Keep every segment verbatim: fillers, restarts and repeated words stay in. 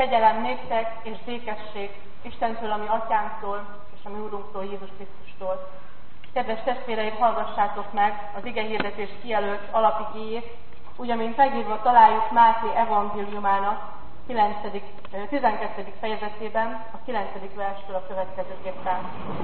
Kegyelem néktek és békesség Istentől, a mi atyánktól és a mi Úrunktól, Jézus Krisztustól. Kedves testvéreim, hallgassátok meg az igehirdetés kijelölt alapigéjét, úgy, amint megírva találjuk Máté evangéliumának tizenkettedik fejezetében, a kilencedik verstől a következőképpen.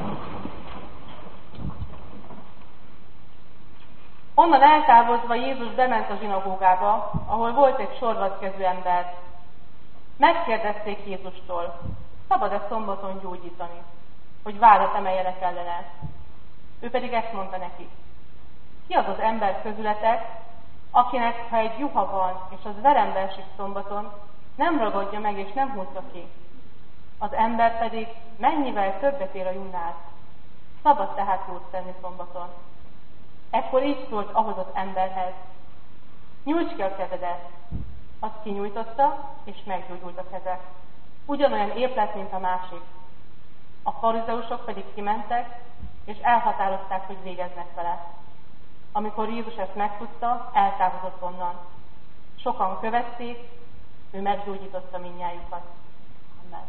Onnan eltávozva Jézus bement a zsinagógába, ahol volt egy sorvadkezű ember. Megkérdezték Jézustól, szabad-e szombaton gyógyítani, hogy vádat emeljenek ellene. Ő pedig ezt mondta neki: ki az az ember közületek, akinek, ha egy juha van, és az verembe esik szombaton, nem ragadja meg és nem húzza ki. Az ember pedig mennyivel többet ér a juhnál. Szabad tehát jót tenni szombaton. Ekkor így szólt ahhoz az emberhez: nyújts ki a kezedet. Azt kinyújtotta, és meggyógyult a keze. Ugyanolyan épp lett, mint a másik. A farizeusok pedig kimentek, és elhatározták, hogy végeznek vele. Amikor Jézus ezt megtudta, eltávozott onnan. Sokan követték, ő meggyógyította mindnyájukat. Amen.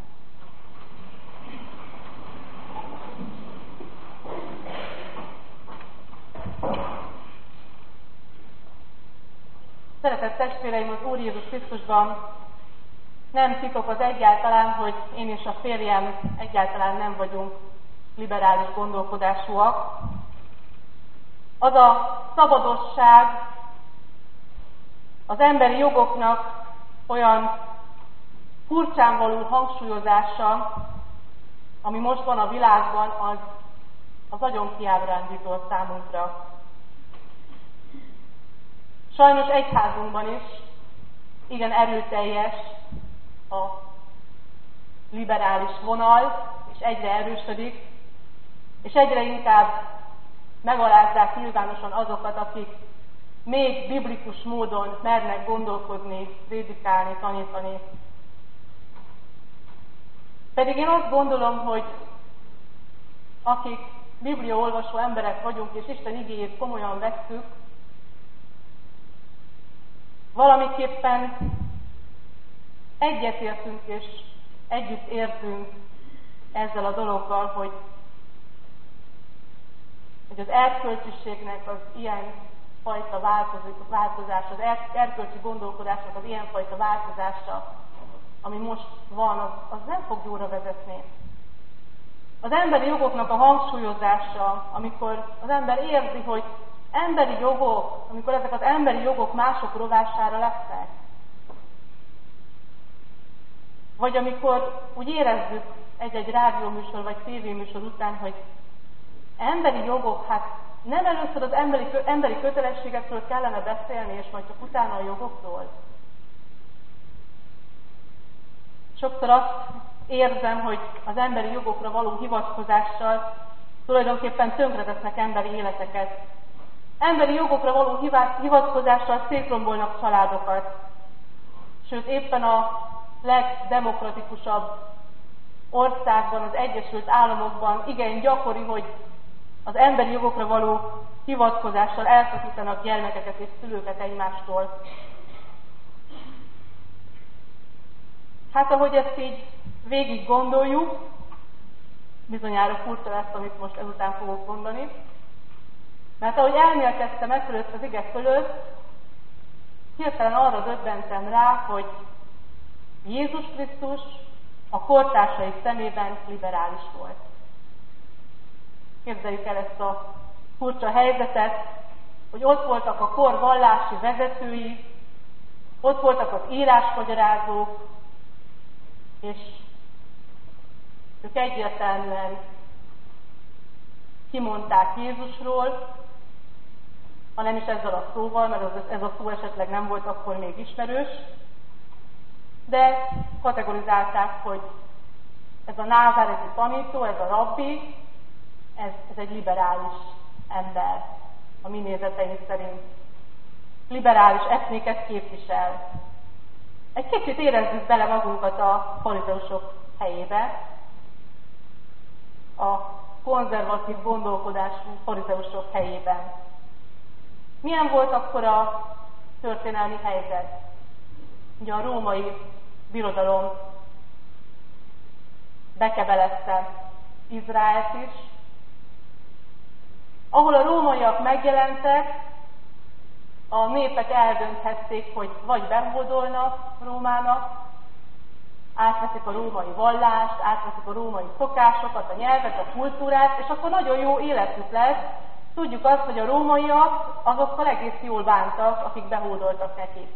Szeretett testvéreim, az Úr Jézus Krisztusban nem titok az egyáltalán, hogy én és a férjem egyáltalán nem vagyunk liberális gondolkodásúak. Az a szabadosság, az emberi jogoknak olyan furcsán való hangsúlyozása, ami most van a világban, az, az nagyon kiábrándító számunkra. Sajnos egyházunkban is igen erőteljes a liberális vonal, és egyre erősödik, és egyre inkább megalázzák nyilvánosan azokat, akik még biblikus módon mernek gondolkodni, prédikálni, tanítani. Pedig én azt gondolom, hogy akik bibliaolvasó emberek vagyunk, és Isten igéjét komolyan vesszük, valamiképpen egyetértünk és együtt érzünk ezzel a dologgal, hogy, hogy az erkölcsiségnek az ilyen fajta változás, az erkölcsi gondolkodásnak az ilyen fajta változása, ami most van, az, az nem fog jóra vezetni. Az emberi jogoknak a hangsúlyozása, amikor az ember érzi, hogy emberi jogok, amikor ezek az emberi jogok mások rovására lesznek, vagy amikor úgy érezzük egy-egy rádióműsor vagy tévéműsor után, hogy emberi jogok, hát nem először az emberi, emberi kötelességekről kellene beszélni, és majd csak utána a jogokról. Sokszor azt érzem, hogy az emberi jogokra való hivatkozással tulajdonképpen tönkretesznek emberi életeket. Emberi jogokra való hivatkozással szétrombolnak családokat. Sőt, éppen a legdemokratikusabb országban, az Egyesült Államokban igen gyakori, hogy az emberi jogokra való hivatkozással elszakítanak gyermekeket és szülőket egymástól. Hát ahogy ezt így végig gondoljuk, bizonyára furcsa lesz, amit most ezután fogok mondani, mert ahogy elmélkedtem e fölött az ige fölött, hirtelen arra döbbentem rá, hogy Jézus Krisztus a kortársai szemében liberális volt. Képzeljük el ezt a furcsa helyzetet, hogy ott voltak a kor vallási vezetői, ott voltak az írásmagyarázók, és ők egyértelműen kimondták Jézusról, ha nem is ezzel a szóval, mert ez a szó esetleg nem volt akkor még ismerős, de kategorizálták, hogy ez a názáreti tanító, ez a rabbi, ez, ez egy liberális ember, a mi nézeteink szerint. Liberális eszméket képvisel. Egy kicsit érezzük bele magunkat a farizeusok helyébe, a konzervatív gondolkodású farizeusok helyében. Milyen volt akkor a történelmi helyzet? Ugye a római birodalom bekebelezte Izraelt is, ahol a rómaiak megjelentek, a népek eldönthették, hogy vagy behódolnak Rómának, átveszik a római vallást, átveszik a római szokásokat, a nyelvet, a kultúrát, és akkor nagyon jó életük lesz. Tudjuk azt, hogy a rómaiak azokkal egész jól bántak, akik behódoltak nekik.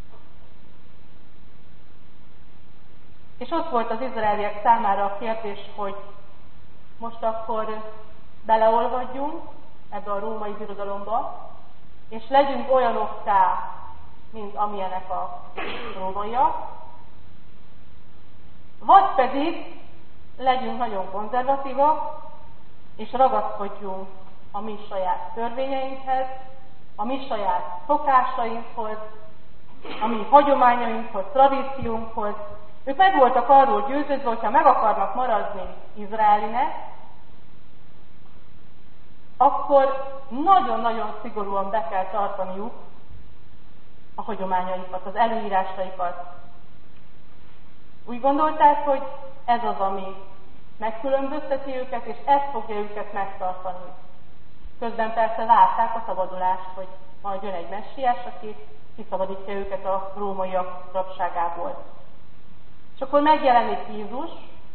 És ott volt az izraeliek számára a kérdés, hogy most akkor beleolvadjunk ebbe a római birodalomba, és legyünk olyanokká, mint amilyenek a rómaiak, vagy pedig legyünk nagyon konzervatívak, és ragaszkodjunk a mi saját törvényeinkhez, a mi saját szokásainkhoz, a mi hagyományainkhoz, tradíciónkhoz. Ők meg voltak arról győződve, hogyha meg akarnak maradni izraelinek, akkor nagyon-nagyon szigorúan be kell tartaniuk a hagyományaikat, az előírásaikat. Úgy gondolták, hogy ez az, ami megkülönbözteti őket, és ez fogja őket megtartani. Közben persze várták a szabadulást, hogy majd jön egy messiás, aki kiszabadítja őket a rómaiak rabságából. És akkor megjelenik Jézus,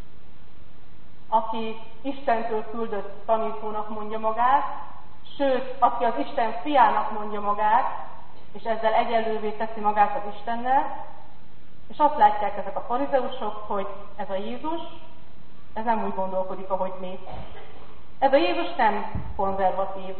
aki Istentől küldött tanítónak mondja magát, sőt, aki az Isten fiának mondja magát, és ezzel egyenlővé teszi magát az Istennel, és azt látják ezek a farizeusok, hogy ez a Jézus, ez nem úgy gondolkodik, ahogy mi. Ez a Jézus nem konzervatív.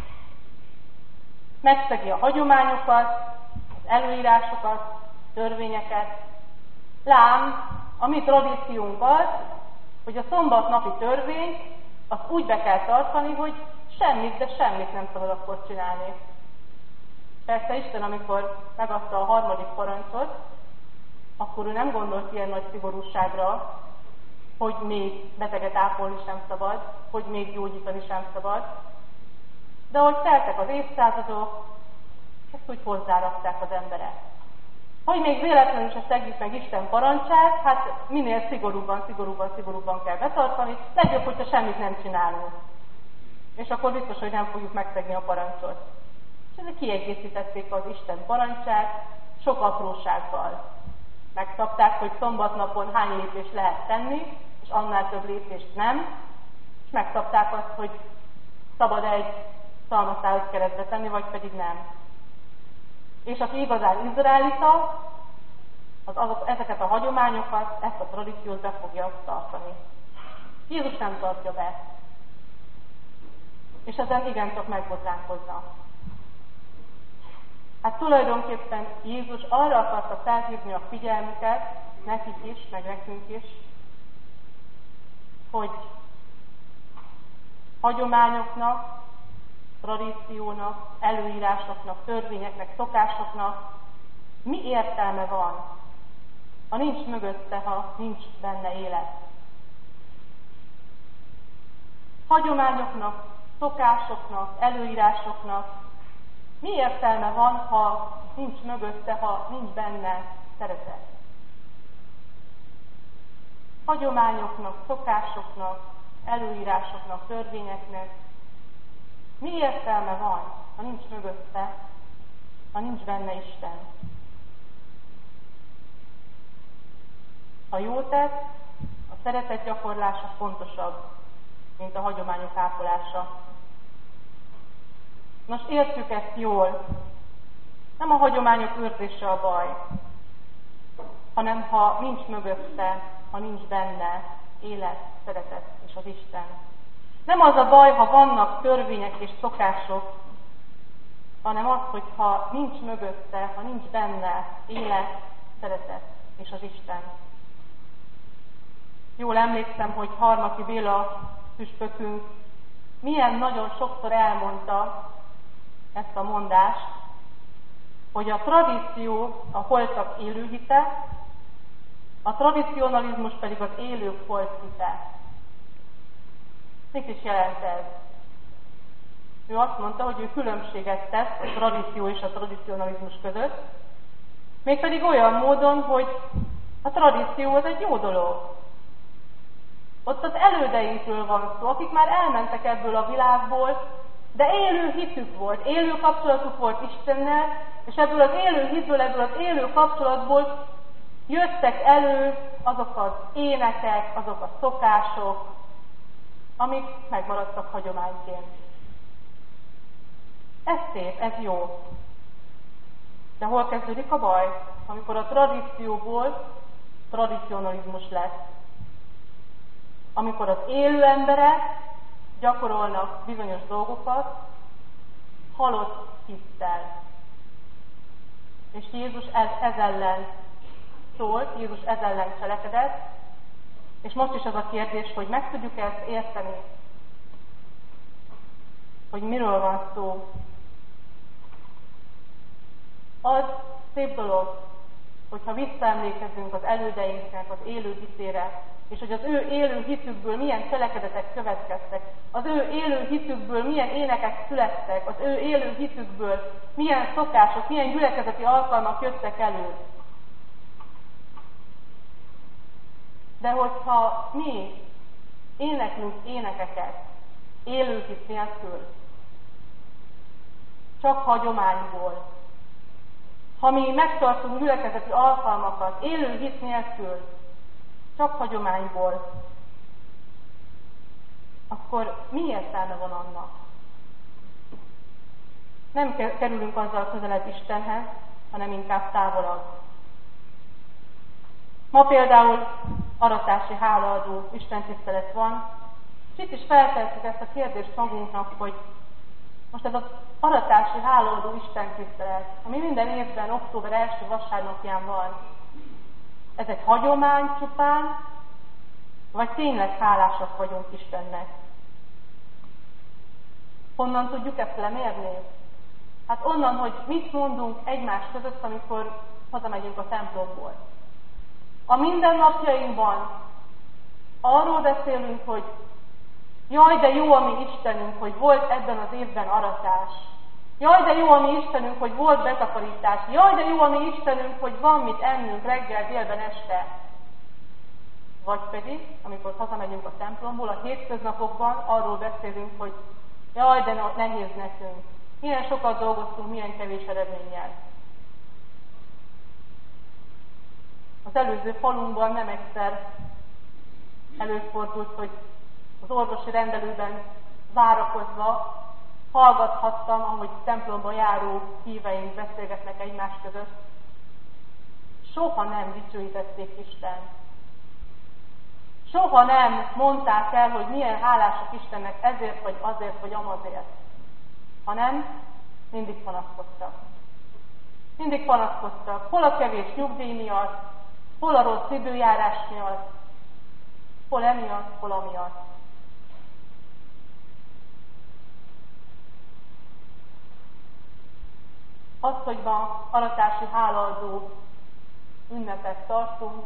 Megszegi a hagyományokat, az előírásokat, törvényeket. Lám, a mi tradíciónk az, hogy a szombatnapi törvényt azt úgy be kell tartani, hogy semmit, de semmit nem szabad akkor csinálni. Persze Isten, amikor megadta a harmadik parancsot, akkor ő nem gondolt ilyen nagy szigorúságra, hogy még beteget ápolni sem szabad, hogy még gyógyítani sem szabad. De ahogy teltek az évszázadok, ezt úgy hozzárakták az emberek. Hogy még véletlenül se szegjük meg Isten parancsát, hát minél szigorúbban, szigorúbban, szigorúbban kell betartani, legjobb, hogyha semmit nem csinálunk. És akkor biztos, hogy nem fogjuk megszegni a parancsot. És ezek kiegészítették az Isten parancsát sok aprósággal. Megszabták, hogy szombatnapon hány lépést lehet tenni, és annál több lépést nem, és megszabták azt, hogy szabad egy szalmaszához keresztbe tenni, vagy pedig nem. És aki igazán izraelita, az azok, ezeket a hagyományokat, ezt a tradíciót be fogja tartani. Jézus nem tartja be. És ezen igencsak megbotránkozna. Hát tulajdonképpen Jézus arra akarta felhívni a figyelmüket, nekik is, meg nekünk is, hogy hagyományoknak, tradíciónak, előírásoknak, törvényeknek, szokásoknak mi értelme van, ha nincs mögötte, ha nincs benne élet. Hagyományoknak, szokásoknak, előírásoknak mi értelme van, ha nincs mögötte, ha nincs benne szeretet? Hagyományoknak, szokásoknak, előírásoknak, törvényeknek mi értelme van, ha nincs mögötte, ha nincs benne Isten? A jó tett, a szeretet gyakorlása fontosabb, mint a hagyományok ápolása. Most értjük ezt jól. Nem a hagyományok őrzése a baj, hanem ha nincs mögötte, ha nincs benne élet, szeretet és az Isten. Nem az a baj, ha vannak törvények és szokások, hanem az, hogy ha nincs mögötte, ha nincs benne élet, szeretet és az Isten. Jól emlékszem, hogy Harmaki Béla püspökünk milyen nagyon sokszor elmondta ezt a mondást, hogy a tradíció a holtak élőhite, a tradicionalizmus pedig az élők holthite. Mit is jelent ez? Ő azt mondta, hogy ő különbséget tesz a tradíció és a tradicionalizmus között, mégpedig olyan módon, hogy a tradíció az egy jó dolog. Ott az elődeinkről van szó, akik már elmentek ebből a világból, de élő hitük volt, élő kapcsolatuk volt Istennel, és ebből az élő hitből, ebből az élő kapcsolatból jöttek elő azok az énekek, azok a szokások, amik megmaradtak hagyományként. Ez szép, ez jó. De hol kezdődik a baj? Amikor a tradícióból tradicionalizmus lesz. Amikor az élő emberek gyakorolnak bizonyos dolgokat halott hittel. És Jézus ez, ez ellen szólt, Jézus ez ellen cselekedett, és most is az a kérdés, hogy meg tudjuk ezt érteni, hogy miről van szó. Az szép dolog, hogyha visszaemlékezünk az elődeinknek az élő hitére, és hogy az ő élő hitükből milyen cselekedetek következtek, az ő élő hitükből milyen énekek születtek, az ő élő hitükből milyen szokások, milyen gyülekezeti alkalmak jöttek elő. De hogyha mi éneklünk énekeket élő hit nélkül, csak hagyományból, ha mi megtartunk gyülekezeti alkalmakat élő hit nélkül, csak hagyományból, akkor mi értelme van annak? Nem kerülünk azzal közelebb Istenhez, hanem inkább távolabb. Ma például aratási hálaadó istentisztelet van, és itt is feltehetjük ezt a kérdést magunknak, hogy most ez az aratási hálaadó istentisztelet, ami minden évben október első vasárnapján van, ez egy hagyomány csupán, vagy tényleg hálásak vagyunk Istennek? Honnan tudjuk ezt lemérni? Hát onnan, hogy mit mondunk egymás között, amikor hazamegyünk a templomból. A mindennapjainkban arról beszélünk, hogy jaj, de jó a mi Istenünk, hogy volt ebben az évben aratás. Jaj, de jó a mi Istenünk, hogy volt betakarítás. Jaj, de jó a mi Istenünk, hogy van mit ennünk reggel, délben, este. Vagy pedig, amikor hazamegyünk a templomból, a hétköznapokban arról beszélünk, hogy jaj, de nehéz nekünk. Milyen sokat dolgoztunk, milyen kevés eredménnyel. Az előző falunkban nem egyszer előfordult, hogy az orvosi rendelőben várakozva hallgathattam, ahogy templomba járó híveink beszélgetnek egymás között. Soha nem dicsőítették Istent. Soha nem mondták el, hogy milyen hálásak Istennek ezért, vagy azért, vagy amazért. Hanem mindig panaszkodtak. Mindig panaszkodtak. Hol a kevés nyugdíj miatt, hol a rossz időjárás miatt, hol emiatt, hol amiatt. Az, hogy ma aratási hálaadó ünnepet tartunk,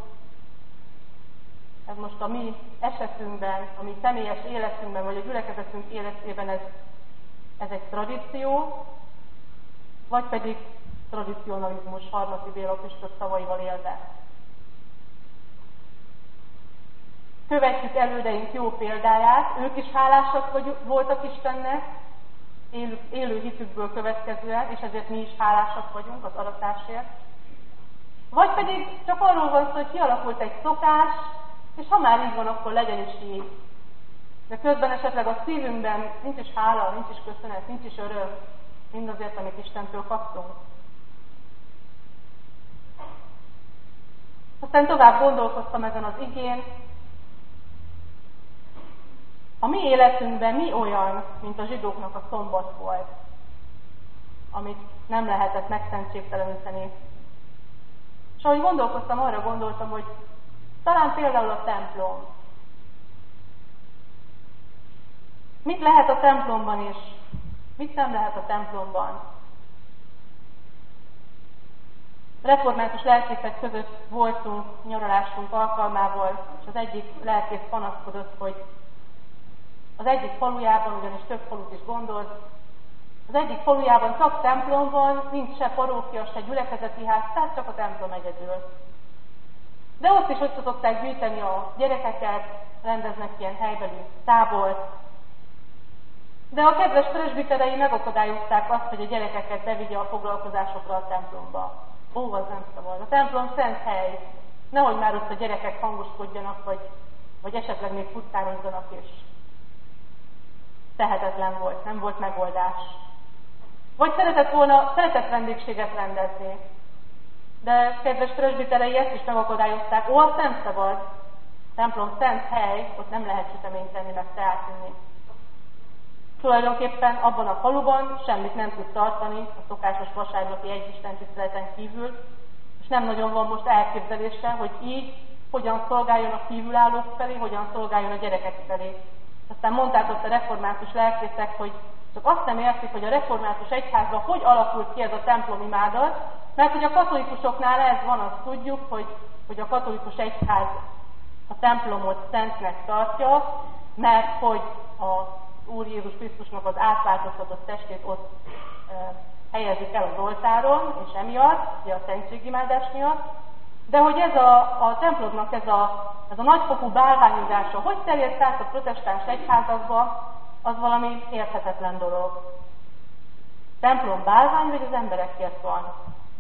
ez most a mi esetünkben, a mi személyes életünkben, vagy a gyülekezetünk életében ez, ez egy tradíció, vagy pedig tradicionalizmus Harmati Béla püspök szavaival élve. Követjük elődeink jó példáját, ők is hálásak vagy, voltak Istennek, élő, élő hitükből következően, és ezért mi is hálásak vagyunk az aratásért. Vagy pedig csak arról van szó, hogy kialakult egy szokás, és ha már így van, akkor legyen is így. De közben esetleg a szívünkben nincs is hála, nincs is köszönet, nincs is öröm, mindazért, amit Istentől kaptunk. Aztán tovább gondolkoztam ezen az igén. A mi életünkben mi olyan, mint a zsidóknak a szombat volt, amit nem lehetett megszentségteleníteni. És ahogy gondolkoztam, arra gondoltam, hogy talán például a templom. Mit lehet a templomban is? Mit nem lehet a templomban? Református lelkészek között voltunk nyaralásunk alkalmával, és az egyik lelkész panaszkodott, hogy az egyik falujában, ugyanis több falut is gondolt, az egyik falujában csak templom van, nincs se parókia, se gyülekezeti ház, tehát csak a templom egyedül. De ott is össze szokták gyűjteni a gyerekeket, rendeznek ilyen helybeli tábort. De a kedves presbiterei megakadályozták azt, hogy a gyerekeket bevigye a foglalkozásokra a templomba. Ó, az nem szabad. A templom szent hely. Nehogy már ott a gyerekek hangoskodjanak, vagy, vagy esetleg még futtározzanak is. Tehetetlen volt, nem volt megoldás. Vagy szeretett volna szeretett vendégséget rendezni. De kedves presbiterei ezt is megakadályozták. Ó, azt nem szabad. A templom szent hely, ott nem lehet süteményt tenni, meg teát inni. Tulajdonképpen abban a faluban semmit nem tud tartani a szokásos vasárnapi egyisten tiszteleten kívül, és nem nagyon van most elképzelése, hogy így hogyan szolgáljon a kívülállók felé, hogyan szolgáljon a gyerekek felé. Aztán mondták ott a református lelkészek, hogy csak azt nem értik, hogy a református egyházban hogy alakult ki ez a templomimádat, mert hogy a katolikusoknál ez van, azt tudjuk, hogy, hogy a katolikus egyház a templomot szentnek tartja, mert hogy a Úr Jézus Krisztusnak az átváltoztatott testét ott e, helyezik el az oltáron, és emiatt, ugye a szentségimádás miatt, de hogy ez a, a templomnak ez a, ez a nagyfokú bálványozása, hogy terjedt át a protestáns egyházakba, az valami érthetetlen dolog. Templom bálvány, vagy az emberekért van?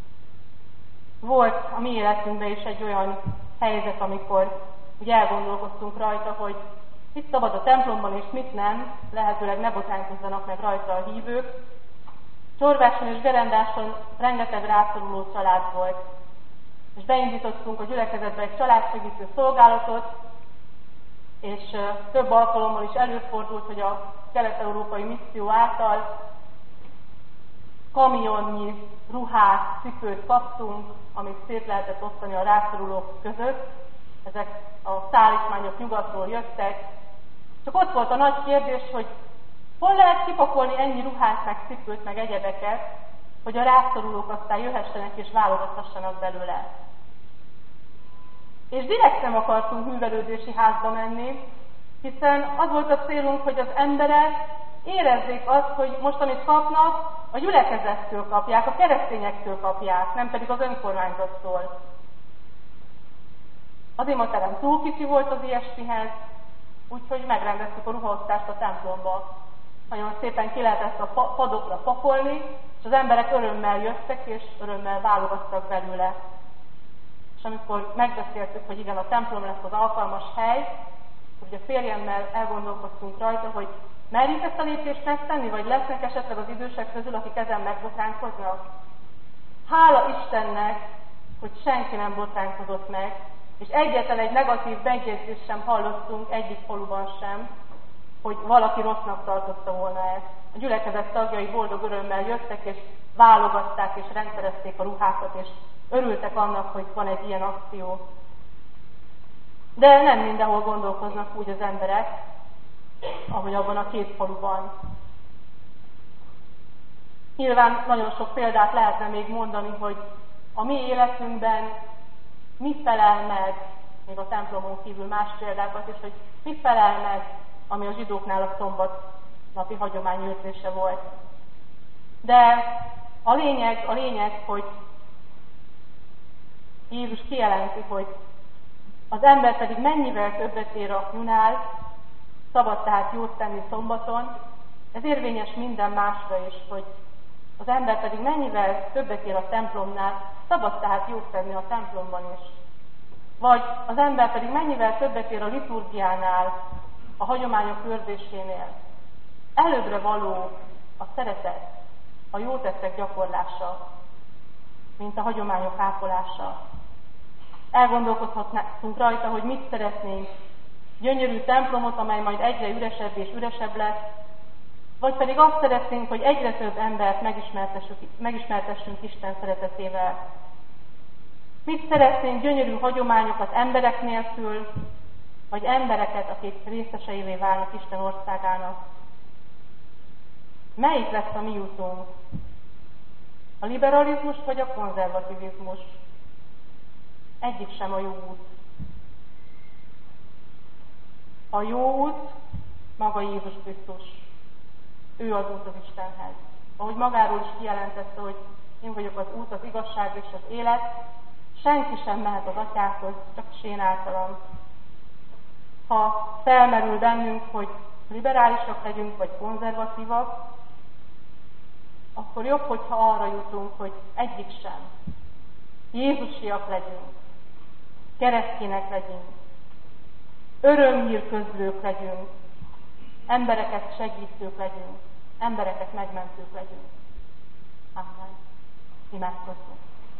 Volt a mi életünkben is egy olyan helyzet, amikor ugye elgondolkoztunk rajta, hogy mit szabad a templomban és mit nem, lehetőleg ne botánkozzanak meg rajta a hívők. Csorváson és Gerendáson rengeteg rászoruló család volt, és beindítottunk a gyülekezetbe egy családsegítő szolgálatot, és több alkalommal is előfordult, hogy a kelet-európai misszió által kamionnyi ruhát, cipőt kaptunk, amit szét lehetett osztani a rászorulók között. Ezek a szállítmányok nyugatról jöttek. Csak ott volt a nagy kérdés, hogy hol lehet kipakolni ennyi ruhát, meg cipőt, meg egyebeket, hogy a rászorulók aztán jöhessenek és válogathassanak belőle. És direkt nem akartunk művelődési házba menni, hiszen az volt a célunk, hogy az emberek érezzék azt, hogy most, amit kapnak, a gyülekezettől kapják, a keresztényektől kapják, nem pedig az önkormányzattól. Az imaterem túl kicsi volt az ilyesmihez, úgyhogy megrendeztük a ruhaosztást a templomba. Nagyon szépen ki lehetett a padokra pakolni, és az emberek örömmel jöttek, és örömmel válogattak belőle. És amikor megbeszéltük, hogy igen, a templom lesz az alkalmas hely, ugye a férjemmel elgondolkoztunk rajta, hogy merjük ezt a lépést megtenni, vagy lesznek esetleg az idősek közül, akik ezen megbotránkoznak. Hála Istennek, hogy senki nem botránkozott meg, és egyetlen egy negatív megjegyzést sem hallottunk egyik faluban sem, hogy valaki rossznak tartotta volna ezt. A gyülekezet tagjai boldog örömmel jöttek, és válogatták, és rendszerezték a ruhákat, és örültek annak, hogy van egy ilyen akció. De nem mindenhol gondolkoznak úgy az emberek, ahogy abban a két faluban. Nyilván nagyon sok példát lehetne még mondani, hogy a mi életünkben mi felel meg, még a templomon kívül más példákat is, hogy mi felel meg, ami a zsidóknál a szombat napi hagyományőrzése volt. De a lényeg, a lényeg, hogy Jézus kijelenti, hogy az ember pedig mennyivel többet ér a nyunál, szabad tehát jót tenni szombaton, ez érvényes minden másra is, hogy az ember pedig mennyivel többet ér a templomnál, szabad tehát jót tenni a templomban is. Vagy az ember pedig mennyivel többet ér a liturgiánál, a hagyományok őrzésénél. Előbbre való a szeretet, a jó tettek gyakorlása, mint a hagyományok ápolása. Elgondolkozhatunk rajta, hogy mit szeretnénk. Gyönyörű templomot, amely majd egyre üresebb és üresebb lesz, vagy pedig azt szeretnénk, hogy egyre több embert megismertessünk, megismertessünk Isten szeretetével. Mit szeretnénk, gyönyörű hagyományokat emberek nélkül, vagy embereket, akik részeseivé válnak Isten országának. Melyik lesz a mi útunk? A liberalizmus vagy a konzervativizmus? Egyik sem a jó út. A jó út maga Jézus Krisztus. Ő az út az Istenhez. Ahogy magáról is kijelentette, hogy én vagyok az út, az igazság és az élet, senki sem mehet az atyához, csak én általam. Ha felmerül bennünk, hogy liberálisak legyünk, vagy konzervatívak, akkor jobb, hogyha arra jutunk, hogy egyik sem. Jézusiak legyünk, keresztények legyünk, örömhírközlők legyünk, embereket segítők legyünk, embereket megmentők legyünk. Amen. Imádkozzunk.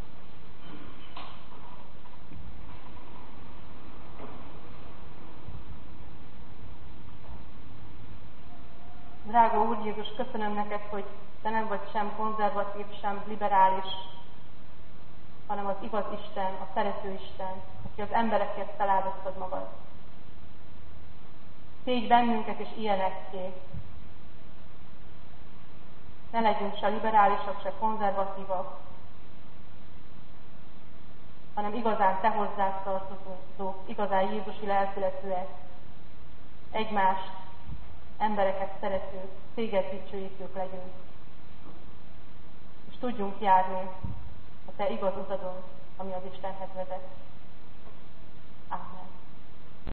Drága Úr Jézus, köszönöm neked, hogy te nem vagy sem konzervatív, sem liberális, hanem az igaz Isten, a szerető Isten, aki az emberekért feláldoztad magad. Tégy bennünket és ilyenekké. Ne legyünk se liberálisak, se konzervatívak, hanem igazán te hozzád tartozók, igazán Jézusi lelkületűek, egymást, embereket szeretők, téged dicsőítők legyünk. És tudjunk járni a te igaz utadon, ami az Istenhez vezet. Amen.